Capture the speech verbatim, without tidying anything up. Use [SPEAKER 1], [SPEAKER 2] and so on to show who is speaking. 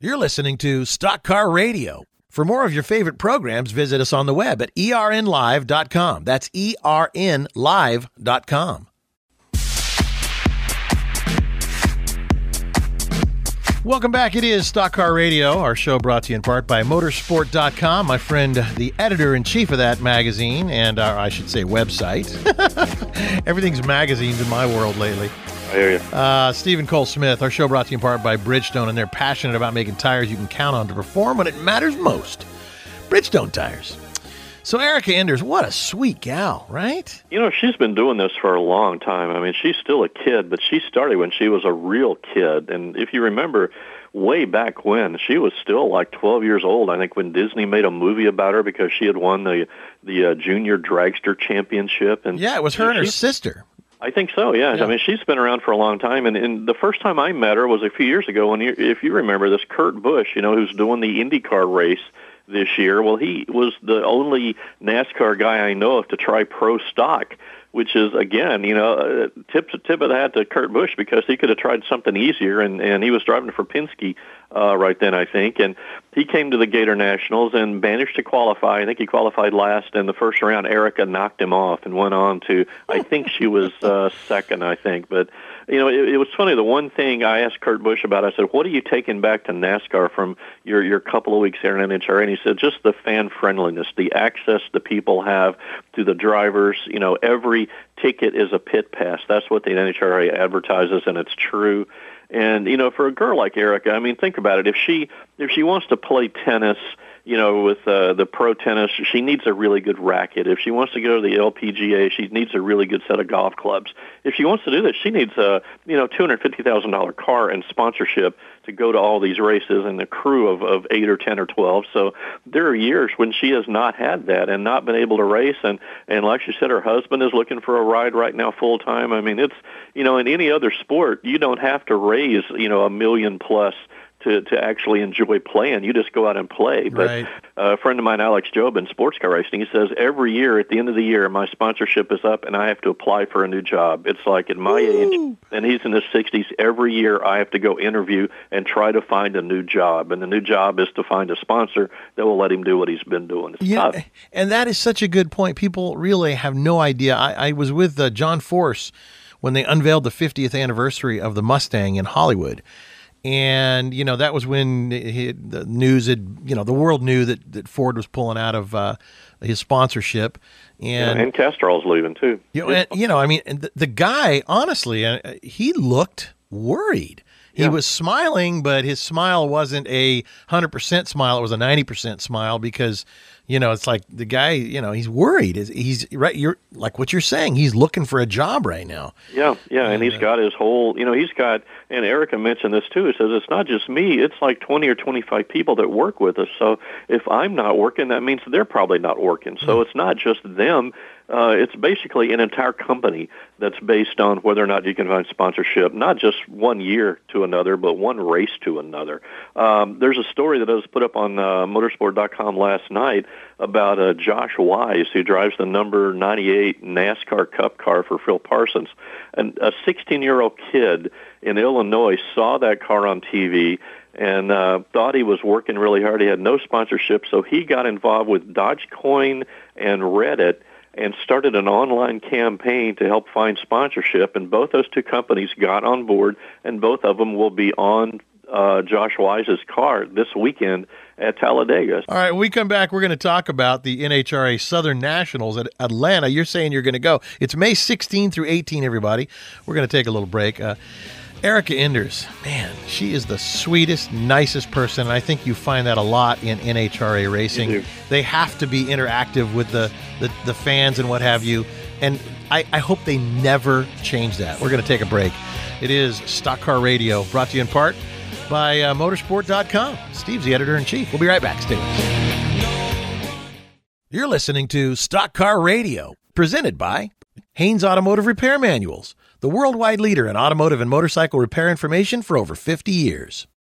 [SPEAKER 1] You're listening to Stock Car Radio. For more of your favorite programs, visit us on the web at E R N live dot com. That's E R N live dot com. Welcome back. It is Stock Car Radio, our show brought to you in part by motorsport dot com. My friend, the editor-in-chief of that magazine, and our, I should say website. Everything's magazines in my world lately.
[SPEAKER 2] I hear you.
[SPEAKER 1] Uh, Stephen Cole Smith, our show brought to you in part by Bridgestone, and they're passionate about making tires you can count on to perform when it matters most. Bridgestone tires. So Erica Enders, what a sweet gal, right?
[SPEAKER 2] You know, she's been doing this for a long time. I mean, she's still a kid, but she started when she was a real kid. And if you remember, way back when, she was still like twelve years old, I think, when Disney made a movie about her because she had won the the uh, Junior Dragster Championship. And
[SPEAKER 1] yeah, it was her and her
[SPEAKER 2] she,
[SPEAKER 1] sister.
[SPEAKER 2] I think so, yeah. yeah. I mean, she's been around for a long time, and, and the first time I met her was a few years ago. When you, if you remember, this Kurt Busch, you know, who's doing the IndyCar race this year. Well, he was the only NASCAR guy I know of to try pro stock, which is, again, you know, uh, tip to tip of the hat to Kurt Busch because he could have tried something easier, and, and he was driving for Penske uh, right then, I think. And he came to the Gator Nationals and managed to qualify. I think he qualified last in the first round. Erica knocked him off and went on to, I think she was uh, second, I think. But, you know, it, it was funny. The one thing I asked Kurt Busch about, I said, what are you taking back to NASCAR from your, your couple of weeks here in N H R A? And he said, just the fan friendliness, the access the people have to the drivers. You know, every ticket is a pit pass. That's what the N H R A advertises, and it's true. And, you know, for a girl like Erica, I mean, think about it. If she if she wants to play tennis, you know, with uh, the pro tennis, she needs a really good racket. If she wants to go to the L P G A, she needs a really good set of golf clubs. If she wants to do this, she needs a, you know, two hundred fifty thousand dollars car and sponsorship to go to all these races and a crew of, of eight or ten or twelve. So there are years when she has not had that and not been able to race. And, and like she said, her husband is looking for a ride right now full time. I mean, it's, you know, in any other sport, you don't have to raise, you know, a million plus to, to actually enjoy playing. You just go out and play. But
[SPEAKER 1] Right.
[SPEAKER 2] uh, a friend of mine, Alex Job, in sports car racing, he says every year at the end of the year, my sponsorship is up and I have to apply for a new job. It's like at my
[SPEAKER 1] Woo.
[SPEAKER 2] age, and he's in his sixties, every year I have to go interview and try to find a new job. And the new job is to find a sponsor that will let him do what he's been doing. It's
[SPEAKER 1] Yeah,
[SPEAKER 2] tough.
[SPEAKER 1] and that is such a good point. People really have no idea. I, I was with uh, John Force when they unveiled the fiftieth anniversary of the Mustang in Hollywood. And, you know, that was when he, the news had, you know, the world knew that, that Ford was pulling out of uh, his sponsorship. And,
[SPEAKER 2] Yeah, and Castrol's leaving, too.
[SPEAKER 1] you know, and, you know, I mean, the, the guy, honestly, uh, he looked worried. He
[SPEAKER 2] Yeah.
[SPEAKER 1] was smiling, but his smile wasn't a one hundred percent smile. It was a ninety percent smile because, you know, it's like the guy, you know, he's worried. He's, he's right. You're like what you're saying. He's looking for a job right now.
[SPEAKER 2] Yeah, yeah, and he's got his whole, you know, he's got, and Erica mentioned this too, he says it's not just me, it's like twenty or twenty-five people that work with us, so if I'm not working, that means they're probably not working, so it's not just them, uh, it's basically an entire company that's based on whether or not you can find sponsorship, not just one year to another, but one race to another. Um, there's a story that I was put up on uh, motorsport dot com last night about uh, Josh Wise, who drives the number ninety-eight NASCAR Cup car for Phil Parsons. And a sixteen-year-old kid in Illinois saw that car on T V and uh, thought he was working really hard. He had no sponsorship, so he got involved with Dogecoin and Reddit and started an online campaign to help find sponsorship. And both those two companies got on board, and both of them will be on uh, Josh Wise's car this weekend at Talladega.
[SPEAKER 1] All right, when we come back, we're going to talk about the N H R A Southern Nationals at Atlanta. You're saying you're going to go. It's May sixteenth through eighteenth, everybody. We're going to take a little break. Uh, Erica Enders, man, she is the sweetest, nicest person, and I think you find that a lot in N H R A racing.
[SPEAKER 2] You do.
[SPEAKER 1] They have to be interactive with the, the, the fans and what have you, and I, I hope they never change that. We're going to take a break. It is Stock Car Radio, brought to you in part by uh, motorsport dot com. Steve's the editor-in-chief. We'll be right back. Stay with us. You're listening to Stock Car Radio, presented by Haynes Automotive Repair Manuals, the worldwide leader in automotive and motorcycle repair information for over fifty years.